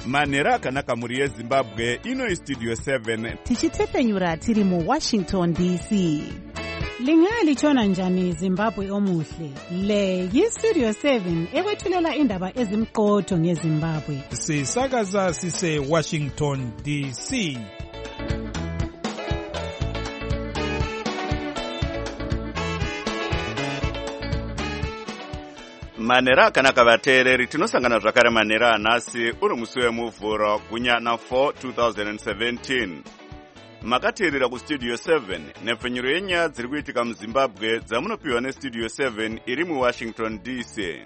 manhero akanaka mhuri yezimbabwe. Ino istudio 7 tichitefenyura tiri muWashington DC. Lingalitshona njani Zimbabwe omuhle? Le yistudio 7 ekwethulela indaba ezimqotho ngeZimbabwe. Sisakaza sise Washington DC. manhero akanaka vateereri, tinosangana zvakare manhero anhasi uri musi wemuvhuro gunyana 4 2017. Makateerera kustudio 7 nepfenyuro yenyaya dziri kuitika muzimbabwe dzamunopiwa nestudio 7 iri muWashington DC.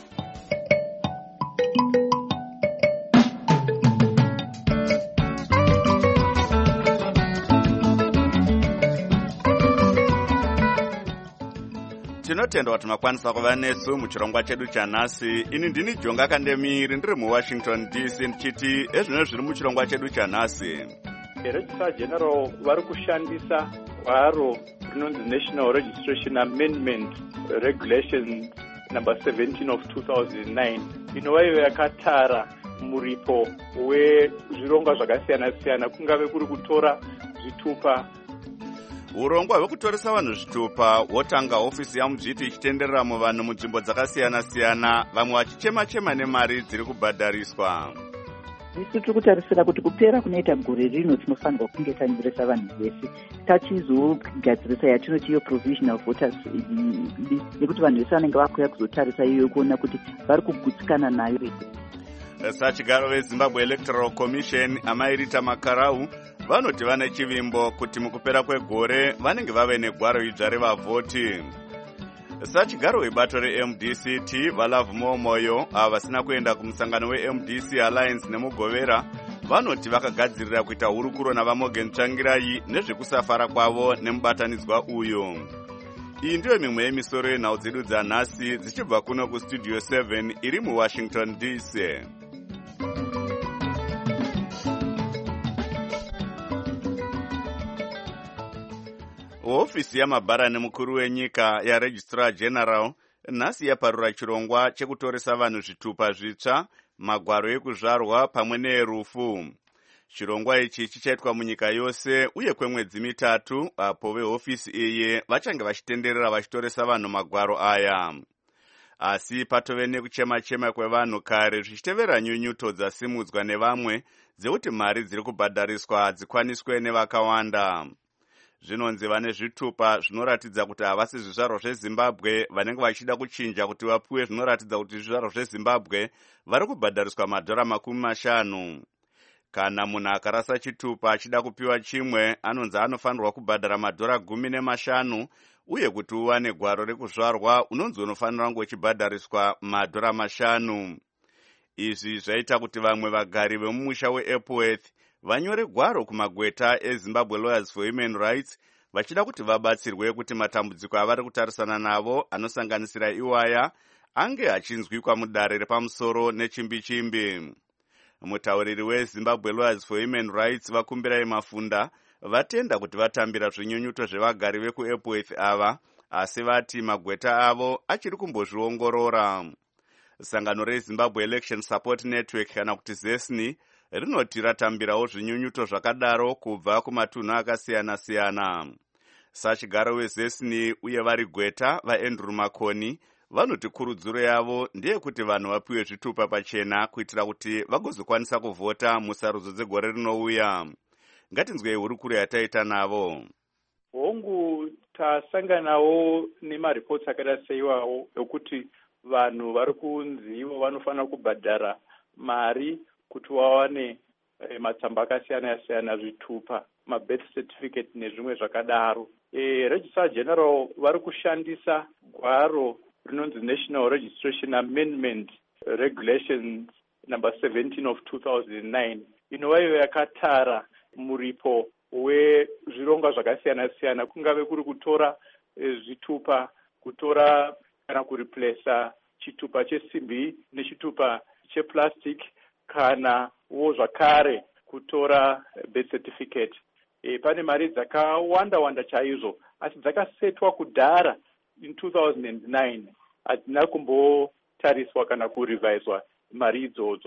Tinotenda kuti makwanisa kuva nesu muchirongwa chedu chanhasi. Ini ndini Jonga Kandemiri ndiri muWashington DC ndichiti ezvino zviri muchirongwa chedu chanhasi. Registrar General vari kushandisa gwaro rinonzi National Registration Amendment Regulations number 17 of 2009 inova iyo yakatara muripo wezvirongwa zvakasiyana-siyana, kungave kuri kutora zvitupa. Urongwa hwekutoresa vanhu zvitupa hwotanga ofisi yamuzviti ichitenderera muvanhu munzvimbo dzakasiyana-siyana, vamwe vachichema-chema nemari dziri kubhadhariswa. Isu tiri kutarisira kuti kupera kunoita gore rino tinofanirwa kunge tanyoresa vanhu vese tachizogadzirisa yatinoti iyo provisional voters list nekuti vanhu vese vanenge vakuya kuzotarisa iyoyo kuona kuti vari kugutsikana nayo here. Sachigaro veZimbabwe Electoral Commission Amairita Makarau vanoti vane chivimbo kuti mukupera kwegore vanenge vave negwaro idzva revavhoti. Sachigaro webato reMDCT Valavu Momoyo ava vasina kuenda kumusangano weMDC Alliance nemugovera vanoti vakagadzirira kuita hurukuro navaMorgan Tsvangirai nezvekusafara kwavo nemubatanidzwa uyo. Iyi ndiyo mimwe yemisoro yenhau dzedu dzanhasi dzichibva kuno kustudio 7 iri muWashington DC. Ofisi yamabhara nemukuru wenyika yaRegistrar General nhasi yaparura chirongwa chekutoresa vanhu zvitupa zvitsva, magwaro ekuzvarwa pamwe neerufu. Chirongwa ichi chichaitwa munyika yose uye kwemwedzi mitatu, apo vehofisi iyi vachange vachitenderera vachitoresa vanhu magwaro aya. Asi patove nekuchema-chema kwevanhu kare zvichitevera nyunyuto dzasimudzwa nevamwe dzekuti mari dziri kubhadhariswa hadzikwaniswe nevakawanda. Zvinonzi vane zvitupa zvinoratidza kuti havasi zvizvarwa zveZimbabwe vanenge vachida kuchinja kuti vapiwe zvinoratidza kuti zvizvarwa zveZimbabwe vari kubhadhariswa $50. Kana munhu akarasa chitupa achida kupiwa chimwe, anonzi anofanirwa kubhadhara $15 uye kuti uwane gwaro rekuzvarwa unonzi unofanira kunge uchibhadhariswa $5. Izvi zvaita kuti vamwe vagari vemumusha weEpworth vanyore gwaro kumagweta eZimbabwe Lawyers for Human Rights vachida kuti vabatsirwe kuti matambudziko avari kutarisana navo anosanganisira iwaya ange achinzwikwa mudare repamusoro nechimbi-chimbi. Mutauriri weZimbabwe Lawyers for Human Rights Vakumbirai Mafunda vatenda kuti vatambira zvinyunyuto zvevagari vekuEpworth ava, asi vati magweta avo achiri kumbozviongorora. Sangano reZimbabwe Election Support Network kana kuti ZESNI rinoti ratambirawo zvinyunyuto zvakadaro kubva kumatunhu akasiyana-siyana. Sachigaro weZESNI uye vari gweta vaAndrew Makoni vanoti kurudziro yavo ndeyekuti vanhu vapiwe zvitupa pachena kuitira kuti vagozokwanisa kuvhota musarudzo dzegore rinouya. Ngatinzwei hurukuro yataita navo. Hongu tasanganawo nemaripotsi akada seiwawo ekuti vanhu vari kunzi ivo vanofanira kubhadhara mari kuti wawane matsamba akasiyana-siyana, zvitupa, mabirth certificate nezvimwe zvakadaro. Registrar General vari kushandisa gwaro rinonzi National Registration Amendment Regulations number 17 of 2009 inova iyo yakatara muripo wezvirongwa zvakasiyana-siyana, kungave kuri kutora zvitupa, kutora kana kuriplesa chitupa chesimbi nechitupa cheplastic, kana wo zvakare kutora birth certificate. Pane mari dzakawanda chaizvo, asi dzakasetwa kudhara in 2009 hadzina kumbotariswa kana kurivhaiswa mari idzodzo.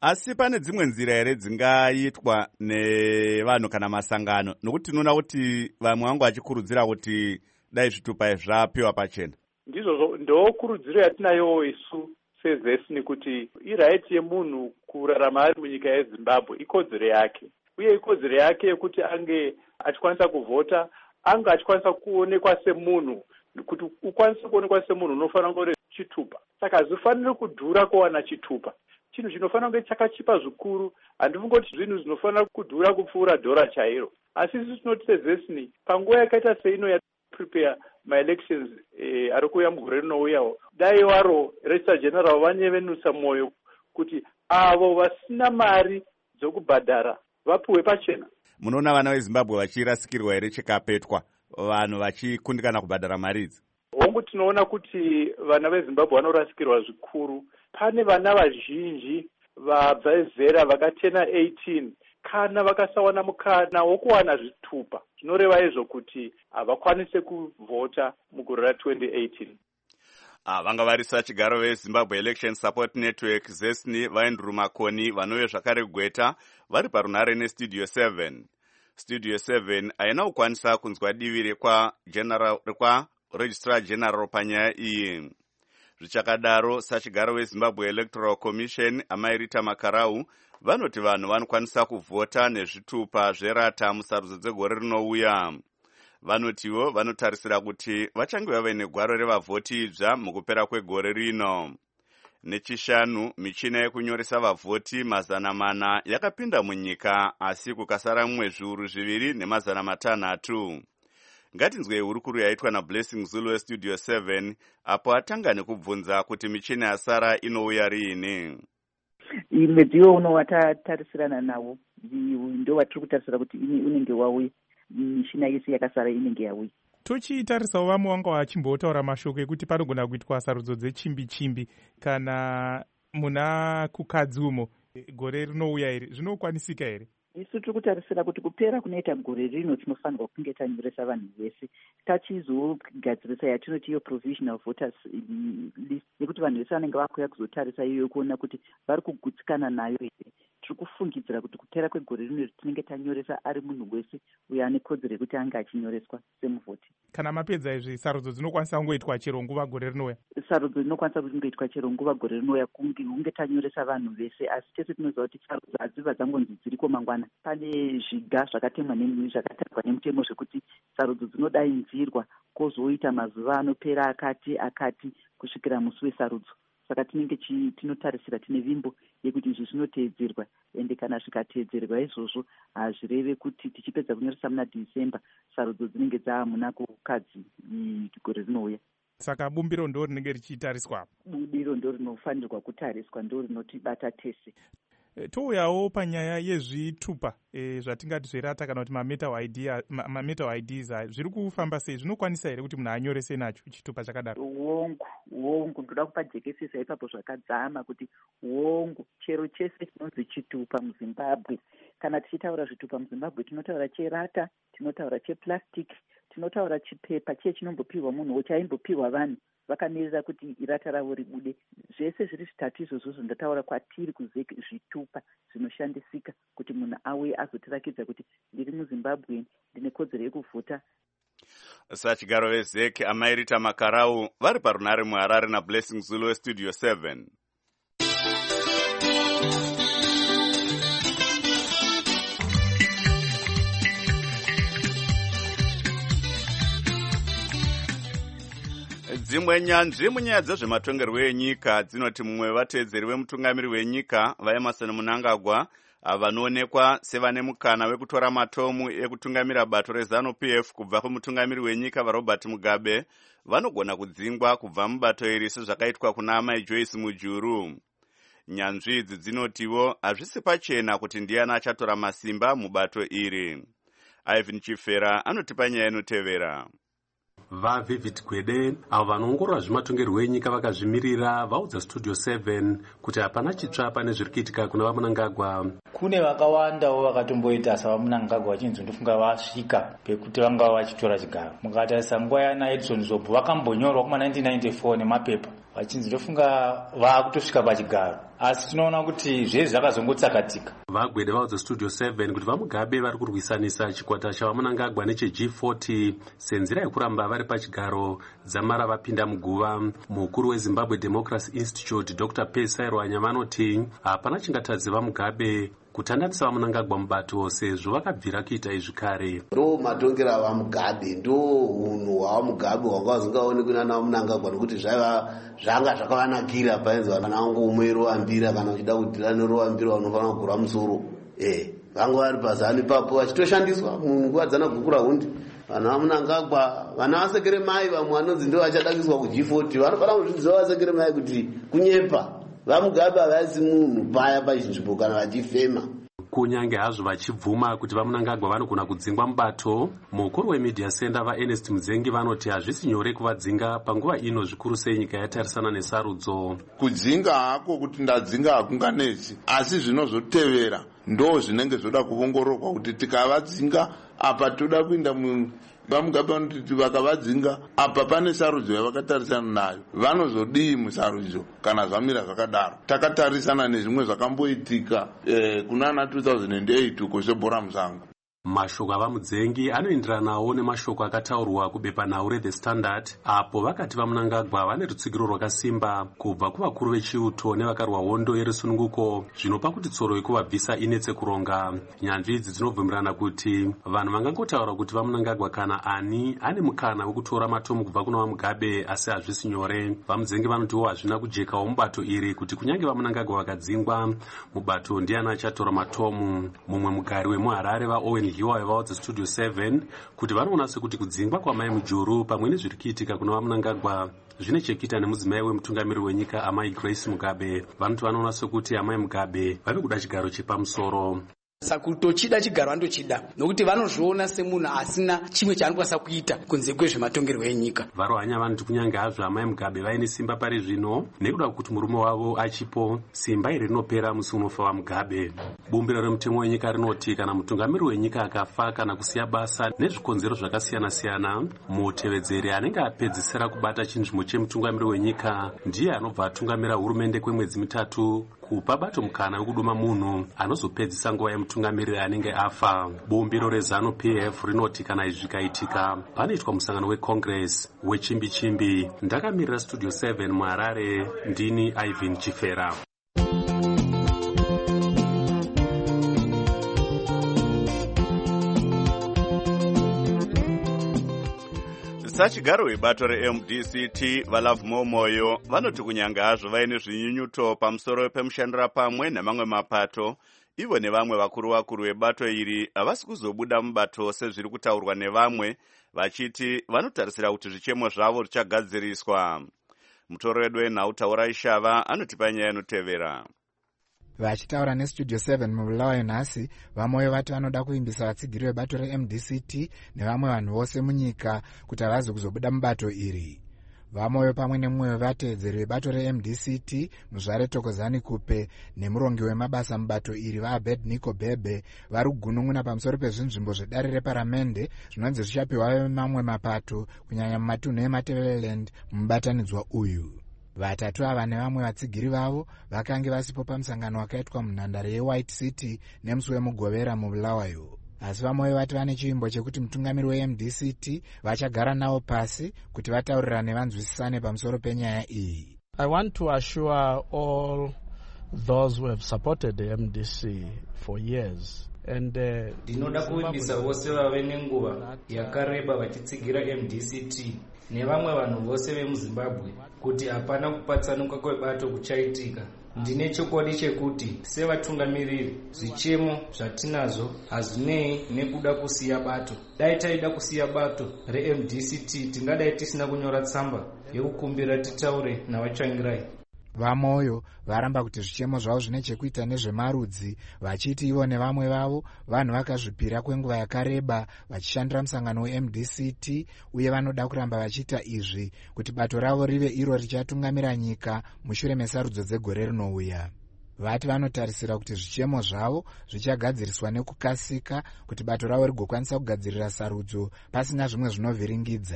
Asi pane dzimwe nzira here dzingaitwa nevanhu kana masangano, nokuti tinoona kuti vamwe vangu vachikurudzira kuti dai zvitupa zvapiwa pachena. Ndizvo ndokurudziro yatinayo isu sezesini kuti iraiti yemunhu kurarama ari munyika yeZimbabwe ikodzero yake, uye ikodzero yake yekuti ange achikwanisa kuvhota, ange achikwanisa kuonekwa semunhu. Kuti ukwanise kuonekwa semunhu unofanira kunge chitupa. Saka hazvifaniri kudhura kuwana chitupa. Chinhu chinofanira kunge chakachipa zvikuru. Handifungi kuti zvinhu zvinofanira kudhura kupfuura dhora chairo. Asi isu tinoti sezesini panguva yakaita seino yaprepare maelections ari kuuya mugore rinouyawo, dai waro Registrar General vanyevenusa mwoyo kuti avo vasina mari dzokubhadhara vapuwe pachena. Munoona vana veZimbabwe vachirasikirwa here chikapetwa, vanhu vachikundikana kubhadhara mari idzi? Hongu tinoona kuti vana veZimbabwe vanorasikirwa zvikuru. Pane vana vazhinji vabva zera vakatena 18 kana vakasawana mukana wokuwana zvitupa, zvinoreva izvo kuti havakwanise kuvhota mugore ra2018. Vanga varisa chigaro veZimbabwe Election Support Network ZESNI vaendru Makoni vanouye zvakare Gweta vari parunhare neStudio 7. Studio 7 haina kukwanisa kunzwa divi rekwa Registrar General panyaya iyi. Zvichakadaro, sachigaro weZimbabwe Electoral Commission Amairita Makarau vanoti vanhu vanokwanisa kuvhota nezvitupa zverata musarudzo dzegore rinouya. Vanotiwo vanotarisira kuti vachange vave negwaro revavhoti idzva mukupera kwegore rino. Nechishanu, michina yekunyoresa vavhoti 400 yakapinda munyika, asi kukasara mumwe zviuru 2,600. Ngatinzwe hurukuru yaitwa naBlessing Zulu weStudio 7 apo atanga nekubvunza kuti michina yasara inouya riini. Midziyo uno watatarisirana nawo ndo watiri kutarisira kuti unenge wauya, michina yese yakasara inenge yauya. Tochitarisawo vamwe vanga vachimbotaura mashoko ekuti panogona kuitwa sarudzo dzechimbi-chimbi kana muna kukadzi umo gore rinouya here, zvinokwanisika here? Isu tiri kutarisira kuti kupera kunoita gore rino tinofanirwa kunge tanyoresa vanhu vese, tachizogadzirisa yatinoti iyo provisional voters list, nekuti vanhu vese vanenge vakuya kuzotarisa iyoyo kuona kuti vari kugutsikana nayo here. Tiri kufungidzira kuti kupera kwegore rino tinenge tanyoresa ari munhu wese uyo ane kodzero yekuti ange achinyoreswa semuvhoti. Kana mapedza izvi, sarudzo dzinokwanisa kungoitwa chero nguva gore rinouya? Sarudzo dzinokwanisa kungoitwa chero nguva gore rinouya kunge tanyoresa vanhu vese, asi tese tinoziva kuti sarudzo hadzibva dzangonzi dziriko mangwana. Pane zviga zvakatemwa zvakatarwa nemutemo zvekuti sarudzo dzinodainzirwa kwozoita mazuva anopera akati kusvikira musi wesarudzo. Saka tinenge tinotarisira tine vimbo yekuti izvi zvinoteedzerwa, ende kana zvikateedzerwa izvozvo hazvireve kuti tichipedza kunyoresa muna Dhisemba sarudzo dzinenge dzaamuna kukadzi gore rinouya. Saka bumbiro ndo rinenge richitariswa? Bumbiro ndo rinofanirwa kutariswa, ndo rinotibata tese. Touyawo panyaya yezvitupa zvatingati zverata kana kuti mametal IDs zviri kufamba sei? Zvinokwanisa here kuti munhu anyorese nacho chitupa chakadaro? Hongu ndoda kupa jekesisa ipapo zvakadzama kuti hongu chero chese chinonzi chitupa muZimbabwe. Kana tichitaura zvitupa muZimbabwe tinotaura cherata, tinotaura cheplastic, tinotaura chipepa chiye chinombopiwa munhu chaimbopiwa vanhu vakamirira kuti irata ravo ribude. Zvese zviri zvitatu izvozvo zvandataura kwatiri zvitupa zvinoshandisika kuti munhu auye azotirakidza kuti ndiri muZimbabwe, ndine kodzero yekuvhota. Sachigaro veZEC Amairita Makarau vari parunhare muHarare naBlessing Zulu weStudio 7. Dzimwe nyanzvi munyaya dzezvematongerwo enyika dzinoti mumwe wevateedzeri vemutungamiri wenyika vaEmerson Mnangagwa vanoonekwa sevane mukana wekutora matomu ekutungamira bato reZANU-PF kubva kumutungamiri wenyika vaRobert Mugabe vanogona kudzingwa kubva mubato iri sezvakaitwa kuna amai Joyce Mujuru. Nyanzvi idzi dzinotiwo hazvisi pachena kuti ndiani achatora masimba mubato iri. Ivan Chifera anotipa nyaya inotevera. VaVivid Gwede avo vanoongorora zvematongerwo enyika vakazvimirira vaudza Studio 7 kuti hapana chitsva pane zviri kuitika kuna vaMnangagwa. Kune vakawandawo vakatomboita savaMnangagwa vachinzi ndofunga vasvika pekuti vanga vachitora chigaro. Mukatarisa nguva yana Edison Zobho vakambonyorwa kuma 1994 nemapepa vachinzi ndofunga vaakutosvika pachigaro, asi tinoona kuti zvese zvakazongotsakatika. Vagwede vaudzestudio 7 kuti vaMugabe vari kurwisanisa chikwata chavaMnangagwa necheG40 senzira yekuramba vari pachigaro dzamara vapinda muguva. Mukuru weZimbabwe Democracy Institute Dr. Pesairo Anya vanoti hapana chingatadze vaMugabe kutandatisa vaMnangagwa mubato sezvo vakabvira kuita izvi kare. Ndo matongero avaMugabe, ndo unhu hwaMugabe hwanga husingaonekwi nana Mnangagwa nekuti zvanga zvakavanakira paenzi vana vangu umwe roambira kana uchida kudhira neroambira vanofanira kugura musoro. Vanga vari pazani papo vachitoshandiswa munguva dzana gukura hundi. Vana vaMnangagwa, vana vasekere mai vamwe vanonzi ndo vachadakiswa kuG40 vanofanira kuzvidziva vasekere mai kuti kunyepa vaMugabe havasi munhu paya pachinzvimbo kana vachifema. Kunyange hazvo vachibvuma kuti vaMnangagwa vanogona kudzingwa mubato, mukuru wemedia center vaErnest Mudzengi vanoti hazvisi nyore kuvadzinga panguva ino zvikuru sei nyika yatarisana nesarudzo. Kudzinga hako kuti ndadzinga hakunganesi, asi zvinozotevera ndo zvinenge zvoda kuongororwa kuti tikavadzinga apa toda kuinda vaMugabe vanoti vakavadzinga apa pane sarudzo yavakatarisana nayo vanozodii musarudzo kana zvamira zvakadaro. Takatarisana nezvimwe zvakamboitika kunana 2008 uko zvebhora musango. Mashoko avaMudzengi anoenderanawo nemashoko akataurwa kubepanhau reThe Standard apo vakati vaMnangagwa vane rutsigiro rwakasimba kubva kuvakuru vechiuto nevakarwa hondo yerusununguko zvinopa kuti tsoro yekuvabvisa inetse kuronga. Nyanzvi idzi dzinobvumirana kuti vanhu vangangotaura kuti vaMnangagwa kana ani ane mukana wekutora matomu kubva kuna vaMugabe asi hazvisi nyore. VaMudzengi vanotiwo hazvina kujekawo mubato iri kuti kunyange vaMnangagwa vakadzingwa mubato ndiani achatora matomu. Mumwe mugari wemuHarare vaOwen Hiwa vaudzestudio 7 kuti vanoona sekuti kudzingwa kwamai Mujuru pamwe nezviri kuitika kuna vaMnangagwa zvine chekuita nemudzimai wemutungamiri wenyika amai Grace Mugabe. Vanoti vanoona sekuti amai Mugabe vave kuda chigaro chepamusoro. Sakutochida chigaro vandochida nokuti vanozviona semunhu asina chimwe chaanokwanisa kuita kunze kwezvematongerwo enyika. Varohanya vanoti kunyange hazvo amai Mugabe vaine simba pari zvino nekuda kuti murume wavo achipo simba iri rinopera musi unofa vaMugabe. Bumbiro remutemo wenyika rinoti kana mutungamiri wenyika akafa kana kusiya basa nezvikonzero zvakasiyana-siyana, mutevedzeri anenge apedzisira kubata chinzvimbo chemutungamiri wenyika ndiye anobva atungamira hurumende kwemwedzi mitatu kupa bato mukana wekuduma munhu anozopedzisa nguva yemutungamiriri anenge afa. Bumbiro reZANU-PF rinoti kana izvi zvikaitika panoitwa musangano weCongress wechimbi-chimbi. Ndakamirira studio 7 muHarare, ndini Ivan Chifera. Sachigaro webato reMDCT Valavu Momoyo vanoti kunyange hazvo vaine zvinyunyuto pamusoro pemushandira pamwe nemamwe mapato, ivo nevamwe vakuru vebato iri havasi kuzobuda mubato sezviri kutaurwa nevamwe, vachiti vanotarisira kuti zvichemo zvavo zvichagadziriswa. Mutoro wedu wenhau Taura Ishava anotipa nyaya inotevera. Vachitaura nestudio 7 mubulawayo nhasi, vamoyo vati vanoda kuimbisa vatsigiri vebato reMDCT nevamwe vanhu vose munyika kuti havazi kuzobuda mubato iri. Vamoyo pamwe nemumwe wevateedzeri vebato reMDCT Muzvare Thokozani Kupe nemurongi wemabasa mubato iri vaAbednego Bhebhe vari kugunun'una pamusoro pezvinzvimbo zvedare reparamende zvinonzi zvichapiwa vemamwe mapato kunyanya mumatunhu eMatabeleland mumubatanidzwa uyu. Vatatu ava nevamwe vatsigiri vavo vakange vasipo pamusangano wakaitwa munhandare yeWhite City nemusi wemugovera mubulawayo. Asi vamoyo vati vane chivimbo chekuti mutungamiri weMDCT vachagara navo pasi kuti vataurirane vanzwisisane pamusoro penyaya iyi. I want to assure all those who have supported the MDC for years ndinoda kuvimbisa vose vave nenguva yakareba vachitsigira MDCT nevamwe vanhu vose vemuZimbabwe kuti hapana kupatsanuka kwebato kuchaitika. Ndine chokwadi chekuti sevatungamiriri zvichemo zvatinazvo hazvinei nekuda kusiya bato. Dai taida kusiya bato reMDCT tingadai tisina kunyora tsamba yekukumbira titaure navatsvangirai. Vamoyo varamba kuti zvichemo zvavo zvine chekuita nezvemarudzi, vachiti ivo nevamwe vavo vanhu vakazvipira kwenguva yakareba vachishandira musangano weMDCT uye vanoda kuramba vachiita izvi kuti bato ravo rive iro richatungamira nyika mushure mesarudzo dzegore rinouya. Vati vanotarisira kuti zvichemo zvavo zvichagadziriswa nekukasika kuti bato ravo rigokwanisa kugadzirira sarudzo pasina zvimwe zvinovhiringidza.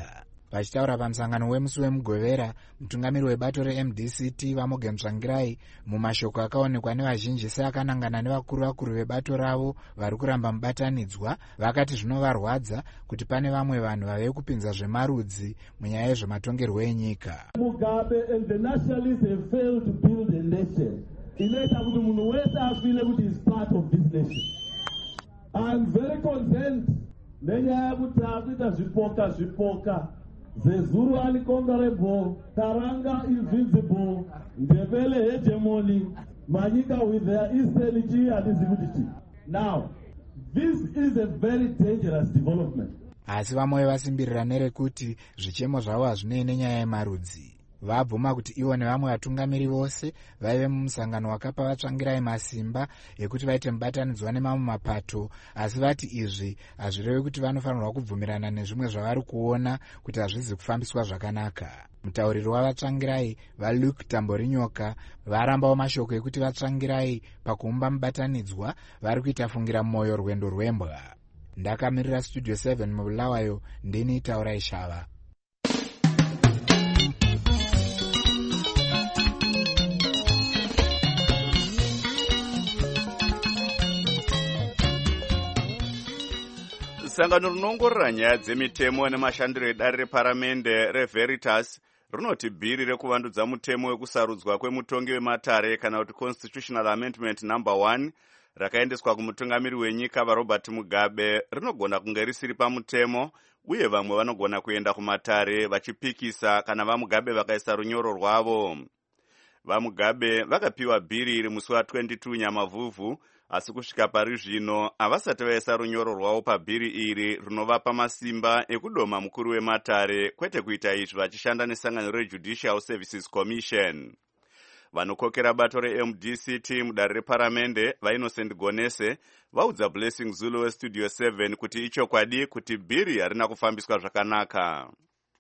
Vachitaura pamusangano wemusi wemugovera, mutungamiri webato reMDCT Vamogen Tsvangirai mumashoko akaonekwa nevazhinji seakanangana nevakuru vebato ravo vari kuramba mubatanidzwa, vakati zvinovarwadza kuti pane vamwe vanhu vave kupinza zvemarudzi munyaya yezvematongerwo enyika. Mugabe and the nationalists have failed to build a nation. Inoita kuti munhu wese afile kuti is part of this nation. I'm very content nenyaya yekuti akuita zvipoka zezuru unconquerable, Taranga invincible, Ndebele hegemony, Manyika with their instability and insecurity. Now, this is a very dangerous development. Asi vamwe vasimbirira nerekuti zvichemo zvavo hazvinei nenyaya yemarudzi. Vabvuma kuti ivo nevamwe vatungamiri vose vaive mumusangano wakapa Vatsvangirai masimba ekuti vaite mubatanidzwa nemamwe mapato, asi vati izvi hazvirevi kuti vanofanirwa kubvumirana nezvimwe zvavari kuona kuti hazvizi kufambiswa zvakanaka. Mutauriri wavatsvangirai vaLuke Tamborinyoka varambawo mashoko ekuti Vatsvangirai pakuumba mubatanidzwa vari kuita fungira mumwoyo rwendo rwembwa. Ndakamirira Studio 7 mubulawayo, ndini Taurai Shava. Sangano rinongorora nyaya dzemitemo nemashandiro edare reparamende reVeritas rinoti bhiri rekuvandudza mutemo wekusarudzwa kwemutongi wematare kana kuti Constitutional Amendment No. 1 rakaendeswa kumutungamiri wenyika vaRobert Mugabe rinogona kunge risiri pamutemo, uye vamwe vanogona kuenda kumatare vachipikisa kana vaMugabe vakaisa runyoro rwavo. VaMugabe vakapiwa bhiri iri musi wa22 Nyamavhuvhu, asi kusvika pari zvino havasati vaisa runyoro rwavo pabhiri iri rinovapa masimba ekudoma mukuru wematare, kwete kuita izvi vachishanda nesangano reJudicial Services Commission. Vanokokera bato reMDCT mudare reparamende vaInnocent Gonese vaudza Blessing Zulu weStudio 7 kuti ichokwadi kuti bhiri harina kufambiswa zvakanaka.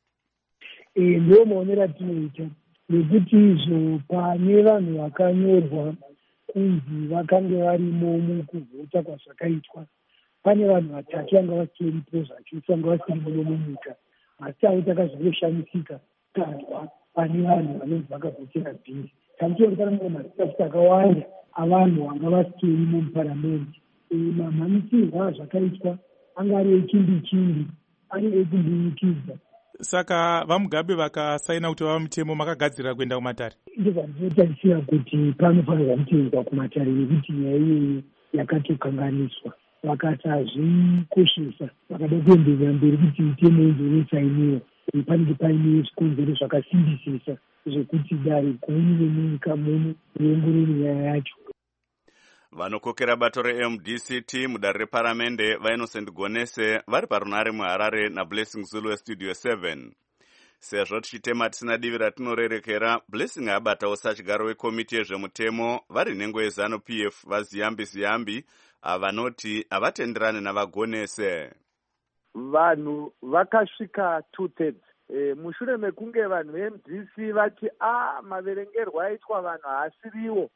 Ndio maonera tinoita nekuti izvo pane vanhu vakanyorwa kunzi vakange varimo mukuvhota kwazvakaitwa. Pane vanhu vatatu vanga vasiripo zvacho vanga vasirimo munyika, asi avo takazongoshamisika tatwa pane vanhu vanonzi vakavhotera bhiri. Tanzori kana mamwe masitati akawanda avanhu vanga vasirimo muparamende. Mamhanitirwa azvakaitwa anga ari echimbi ari ekumbuyikidza. Saka vaMugabe vakasaina kuti vava mutemo makagadzirira kuenda kumatare. Ndibva ndinotarisira kuti panofanirwa kutendwa kumatare nekuti nyaya iyoyo yakatokanganiswa. Vakasazvikoshesa vakada kuenderera mberi kuti mitemo izosainiwa. Panenge paine zvikonzero zvakasimbisisa zvekuti dare gumi nemunyika muno riongorore nyaya yacho. Vanokokera bato reMDCT mudare reparamende vaInnocent Gonese vari parunare muHarare naBlessing Zulu weStudio 7. Sezvo tichitema tisina divi ratinorerekera, Blessing abatawo sachigaro wekomiti yezvemutemo vari nhengo yeZANU-PF vaZiyambi vanoti havatenderane navaGonese. Vanhu vakasvika 2/3 mushure mekunge vanhu veMDC vati maverengerwo aitwa vanhu haasiriwo.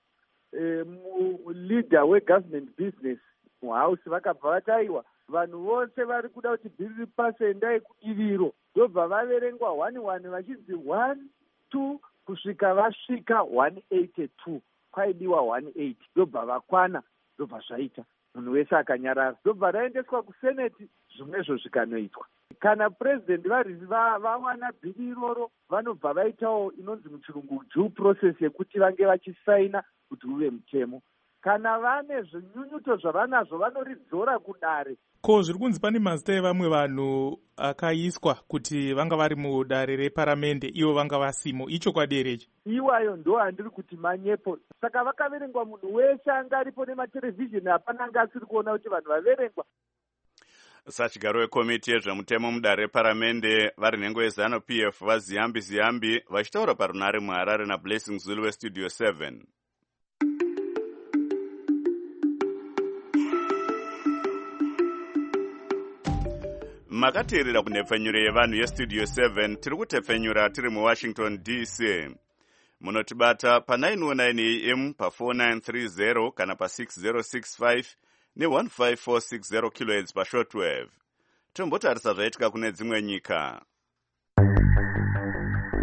Leader wegovernment business muhouse vakabva vataiwa vanhu vose vari kuda kuti bhiri ripase endai kudiviro, ndobva vaverengwa 1-1 vachinzi 1, 2 kusvika vasvika 182, kwaidiwa 180, ndobva vakwana, ndobva zvaita munhu wese akanyarara, ndobva raendeswa kuseneti, zvimwezvo zvikanoitwa. Kana president vawana bhiri iroro vanobva vaitawo inonzi muchirungu due process yekuti vange vachisaina kuti uve mutemo. Kana vane zvinyunyuto zvavanazvo vanoridzora kudare. Ko zviri kunzi pane mazita evamwe vanhu akaiswa kuti vanga vari mudare reparamende ivo vanga vasimo, ichokwadi here ichi? Iwayo ndo handiri kuti manyepo. Saka vakaverengwa munhu wese anga aripo nematerevhizheni, hapana anga asiri kuona kuti vanhu vaverengwa. Sachigaro wekomiti yezvemutemo mudare reparamende vari nhengo yeZANU-PF vaZiyambi vachitaura parunare muHarare naBlessing Zulu weStudio 7. Makateerera kunhepfenyuro yevanhu yeStudio 7 tiri kutepfenyura tiri muWashington DC. Munotibata pa909 AM pa4930 kana pa6065 ne15460 kHz pashortwave. Tombotarisa zvaitika kune dzimwe nyika.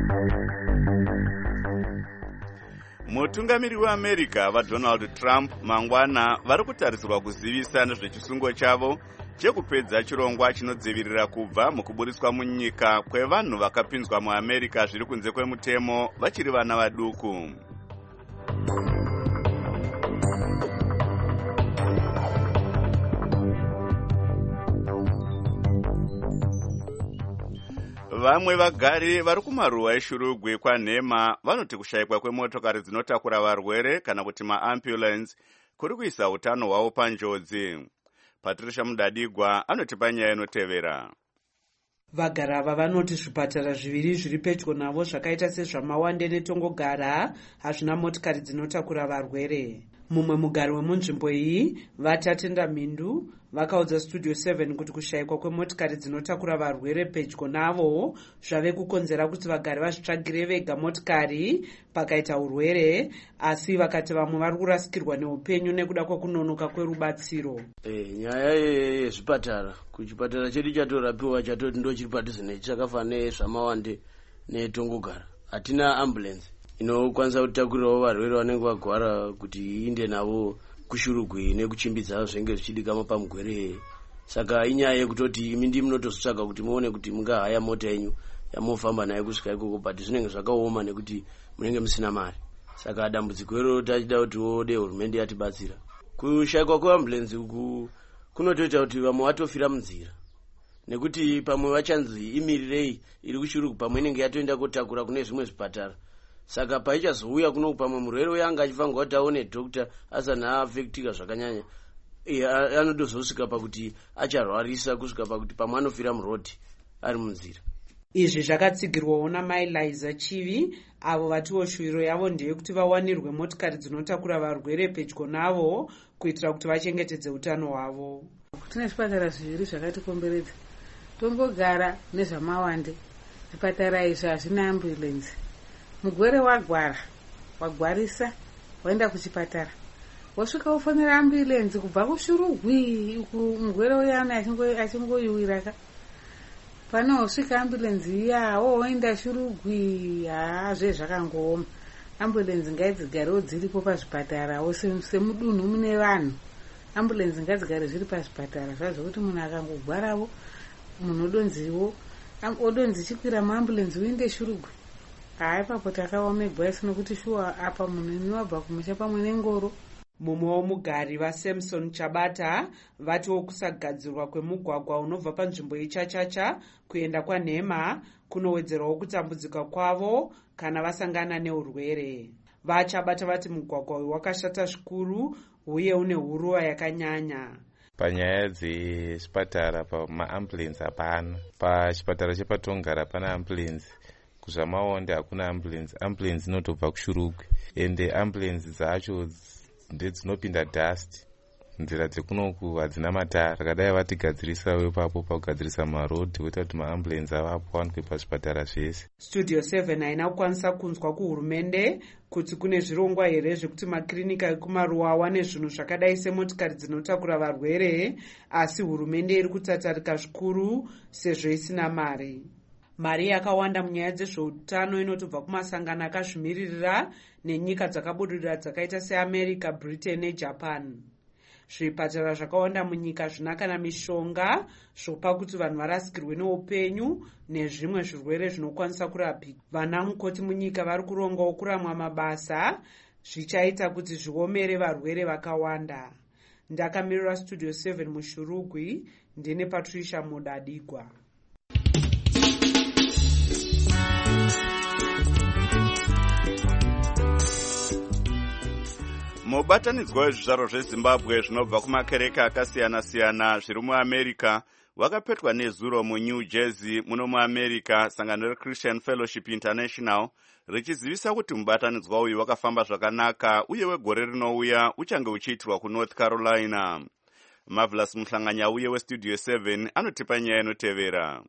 Mutungamiri weAmerica vaDonald Trump mangwana vari kutarisirwa kuzivisa nezvechisungo chavo chekupedza chirongwa chinodzivirira kubva mukuburiswa munyika kwevanhu vakapinzwa muAmerica zviri kunze kwemutemo vachiri vana vaduku. Vamwe vagari vari kumaruwa eshurugwi kwaNhema vanoti kushayikwa kwemotokari dzinotakura varwere kana kuti maambulance kuri kuisa utano hwavo panjodzi. Patricia Mudadigwa anotipa nyaya inotevera. Vagara ava vanoti zvipatara zviviri zviri pedyo navo zvakaita sezvaMawande neTongogara hazvina motikari dzinotakura varwere. Mumwe mugari wemunzvimbo iyi, Vatatenda Mindu, vakaudza Studio 7 kuti kushayikwa kwemotikari dzinotakura varwere pedyo navo zvave kukonzera kuti vagari vazvitsvagire vega motikari pakaita urwere, asi vakati vamwe vari kurasikirwa neupenyu nekuda kwekunonoka kwerubatsiro. Nyaya yezvipatara, kuchipatara chedu chatorapiwa chatoti ndo chiri padhuze nechi chakafanana nezvaMawande neTongogara. Hatina ambulance inokwanisa kutakurirawo varwere vanenge vagwara kuti iinde navo kushurugwi nekuchimbidza zvenge zvichidikama pamugwere. Saka inyaya yekutoti imi ndimi munotozotsvaga kuti muone kuti mungahaya mota yenyu yamofamba nayo kusvika ikoko, but zvinenge zvakaoma nekuti munenge musina mari. Saka dambudziko iro tachida kuti wode hurumende yatibatsira. Kushayikwa kweambulance uku kunotoita kuti vamwe vatofira munzira, nekuti pamwe vachanzi imirirei iri kushurugwi pamwe inenge yatoenda kotakura kune zvimwe zvipatara. Saka paichazouya kuno pamwe murwere uyanga achifanga kuti aone dhokta asana aafektika zvakanyanya, anotozosvika pakuti acharwarisa kusvika pakuti pamwe anofira murodhi ari munzira. Izvi zvakatsigirwawo naMai Liza Chivi, avo vatiwo shuwiro yavo ndeyekuti vawanirwe motikari dzinotakura varwere pedyo navo kuitira kuti vachengetedze utano hwavo. Tine zvipatara zviviri zvakatikomberedza, Tongogara nezvaMawande. Zvipatara izvi hazvina ambulance. Mugwere wagwarisa waenda kuchipatara, wasvika ufonera ambulance kubva kushurugwi uku mugwere uyana achingoiwira ka. Pano usvika ambulance iya woenda shurugwi, zvezvakangooma. Ambulance ngadzigarewo dziripo pazvipatarawo semudunhu mune vanhu. Ambulance ngadzigare zviri pazvipatara zvazo kuti munhu akangogwarawo munhu odonzi chikwira muambulance uinde shurugwi. Ipapo takaomegwa isino kuti shuwa apa munhu imi wabva kumusha pamwe nengoro. Mumwewo mugari vaSamson Chabata vatiwo kusagadzirwa kwemugwagwa unobva panzvimbo yeChachacha kuenda kwaNhema kunowedzerawo kutambudzika kwavo kana vasangana neurwere. VaChabata vati mugwagwa uyu wakashata zvikuru uye une huruva yakanyanya. Panyaya dzezvipatara pamaambulance hapana. Pachipatara chepaTongara pana ambulance. KuzvaMawande hakuna ambulance. Ambulance inotobva kushurugwi, ende ambulance dzacho ndedzinopinda dust. Nzira dzekunoku hadzina matara. Rakadai vatigadzirisawo ipapo pakugadzirisa marodhi woita kuti maambulance avapo wanikwe pazvipatara zvese. Studio 7 haina kukwanisa kunzwa kuhurumende kuti kune zvirongwa here zvekuti makirinika ekumaruwa awane zvinhu zvakadai semotikari dzinotakura varwere, asi hurumende iri kutatarika zvikuru sezvo isina mari. Mari yakawanda munyaya dzezveutano inotobva kumasangano akazvimiririra nenyika dzakabudirira dzakaita seAmerica, Britain neJapan. Zvipatara zvakawanda munyika zvina kana mishonga zvopa kuti vanhu varasikirwe neupenyu nezvimwe zvirwere zvinokwanisa kurapika. Vana mukoti munyika vari kurongawo kuramwa mabasa zvichaita kuti zviomere varwere vakawanda. Ndakamirira Studio 7 mushurugwi, ndine Patricia Mudadigwa. Mubatanidzwa wezvizvaro zveZimbabwe zvinobva kumakereke akasiyana-siyana zviri muAmerica wakapetwa nezuro muNew Jersey muno muAmerica. Sangano reChristian Fellowship International richizivisa kuti mubatanidzwa uyu wakafamba zvakanaka uye wegore rinouya uchange uchiitirwa kuNorth Carolina. Marvelous Muhlanganya uye weStudio 7 anotipa nyaya inotevera.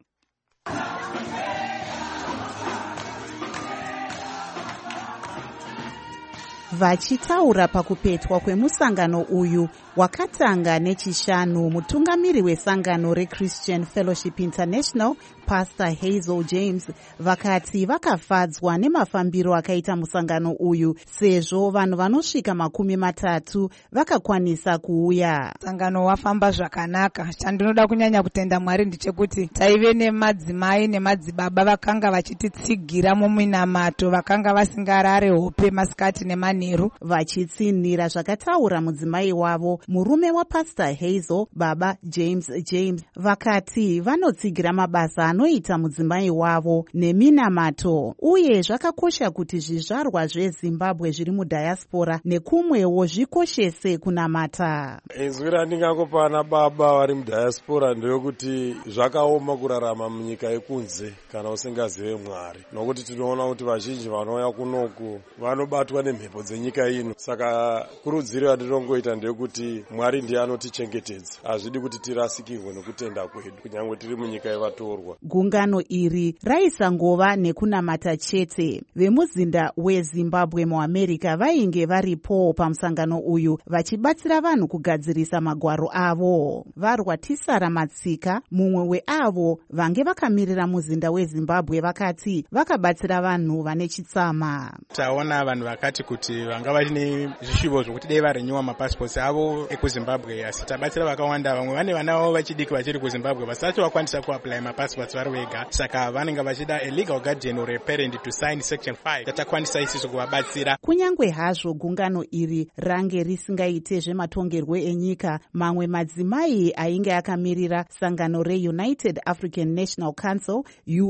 Vachitaura pakupetwa kwemusangano uyu, wakatanga nechishanu mutungamiri wesangano reChristian Fellowship International Pastor Hazel James vakati vakafadzwa nemafambiro akaita musangano uyu sezvo vanhu vanosvika 30 vakakwanisa kuuya. Sangano wafamba zvakanaka. Chandinoda kunyanya kutenda Mwari ndechekuti taive nemadzimai nemadzibaba vakanga vachititsigira muminamato, vakanga vasingarare hope masikati nemanheru vachitsinhira zvakataura mudzimai wavo murume waPastor Hazel, baba James vakati vanotsigira mabasa anoita mudzimai wavo neminamato, uye zvakakosha kuti zvizvarwa zveZimbabwe zviri mudhayasipora nekumwewo zvikoshese kunamata. Inzwi randingangopana baba vari mudhayasipora ndeyokuti zvakaoma kurarama munyika yekunze kana usingazive Mwari, nokuti tinoona kuti vazhinji vanouya kunoku vanobatwa nemhepo dzenyika ino. Saka kurudziro yandinongoita ndeyekuti Mwari ndiye anotichengetedza, hazvidi kuti tirasikirwe nekutenda kwedu kunyange tiri munyika yevatorwa. Gungano iri raisangova nekunamata chete. Vemuzinda weZimbabwe muAmerica vainge varipo pamusangano uyu vachibatsira vanhu kugadzirisa magwaro avo. Varwa Tisara Matsika, mumwe weavo vange vakamirira muzinda weZimbabwe, vakati vakabatsira vanhu vane chitsama. Taona vanhu vakati kuti vanga vane zvishuvo zvokuti dai varenyuwa mapasipoti avo ekuZimbabwe, asi tabatsira vakawanda. Vamwe vane vana vavo vachidiki vachiri kuZimbabwe vasati vakwanisa kuapply mapasipoti vari vega, saka vanenge vachida a legal guardian or a parent to sign section 5. Tatakwanisa isiso kuvabatsira. Kunyangwe hazvo gungano iri range risingaite zvematongerwo enyika, mamwe madzimai ainge akamirira sangano reUnited African National Council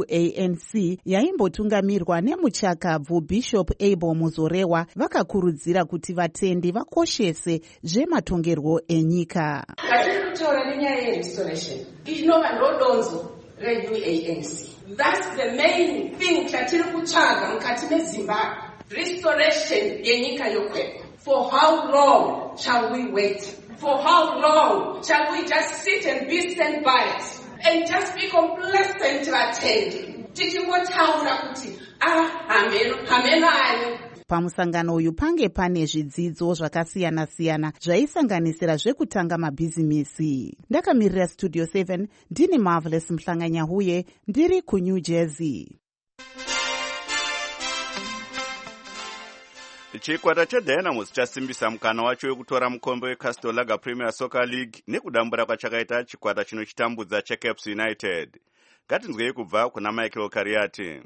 UANC yaimbotungamirwa nemuchakabvu Bishop Abel Muzorewa vakakurudzira kuti vatendi vakoshese zvematongerwo enyika. Katiri kutaura nenyaya yerestoration inova ndodonzo reUANC. That's the main thing chatiri kutsvaga mukati meZimbabwe, restoration yenyika yokwedu. For how long shall we wait? For how long shall we just sit and be standby and just be complacent vatendi tichingotaura kuti hameno. Pamusangano uyu pange pane zvidzidzo zvakasiyana-siyana zvaisanganisira zvekutanga mabhizimisi. Ndakamirira Studio 7 ndini Marvelous Mhlanganyahuye ndiri kuNew Jersey. Chikwata cheDynamos chasimbisa mukana wacho wekutora mukombe weCastle Lager Premier Soccer League nekudambura kwachakaita chikwata chinochitambudza cheCaps United. Ngatinzwei kubva kuna Michael Kariati.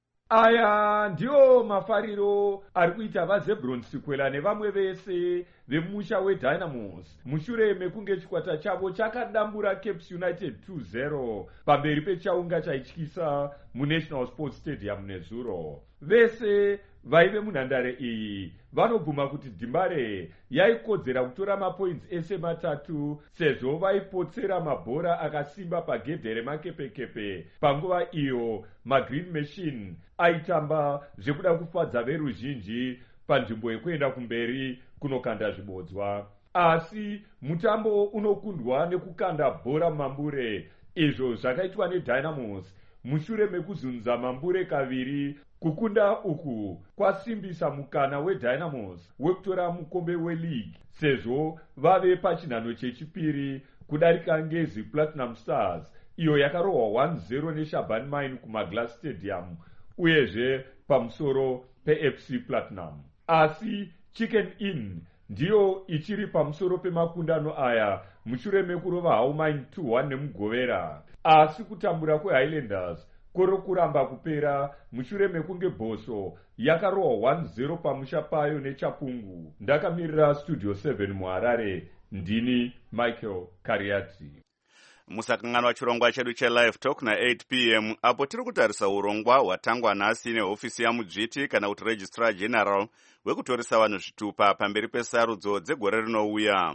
Aya ndiyo mafariro ari kuita vaZebrons kwela nevamwe vese vemusha weDynamos mushure mekunge chikwata chavo chakadambura Caps United 2-0 pamberi pechaunga chaityisa muNational Sports Stadium nezuro. Vese vaive munhandare iyi vanobvuma kuti Dimbare yaikodzera kutora mapoints ese matatu sezvo vaipotsera mabhora akasimba pagedhe remakepekepe panguva iyo maGreen Machine aitamba zvekuda kufadza veruzhinji panzvimbo yekuenda kumberi kunokanda zvibodzwa. Asi mutambo unokundwa nekukanda bhora mambure, izvo zvakaitwa neDynamos mushure mekuzunza mambure kaviri. Kukunda uku kwasimbisa mukana weDynamos wekutora mukombe weleague sezvo vave pachinhano chechipiri kudarika Ngezi Platinum Stars iyo yakarohwa 1-0 neShaban Mine kumaGlass Stadium uyezve pamusoro peFC Platinum. Asi Chicken Inn ndiyo ichiri pamusoro pemakundano aya mushure mekurova How Mine 2-1 nemugovera. Asi kutambura kweHighlanders koro kuramba kupera mushure mekunge Boso yakarohwa 1-0 pamusha payo neChapungu. Ndakamirira Studio 7 muHarare ndini Michael Kariati. Musakanganwa chirongwa chedu cheLive Talk na 8 p.m. apo tiri kutarisa urongwa hwatangwa nhasi nehofisi yamudzviti kana kuti Registrar General wekutoresa vanhu zvitupa pamberi pesarudzo dzegore rinouya.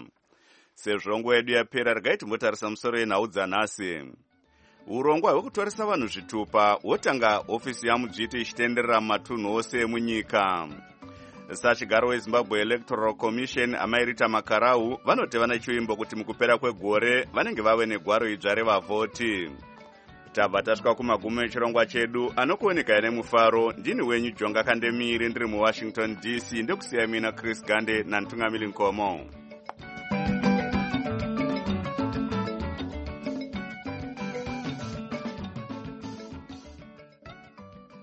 Sezvo nguva yedu yapera regai timbotarisa musoro yenhau dzanhasi. Urongwa hwekutoresa vanhu zvitupa hwotanga hofisi yamudzviti ichitenderera mumatunhu ose emunyika. Sachigaro weZimbabwe Electoral Commission amairita Makarau vanoti vane chiimbo kuti mukupera kwegore vanenge vave negwaro idzva revavhoti. Tabva tasvika kumagumo echirongwa chedu anokuoneka nemufaro. Ndini wenyu Jonga Kandemiri ndiri muWashington DC ndekusiya mina Chris Gande nantungamili Nkomo.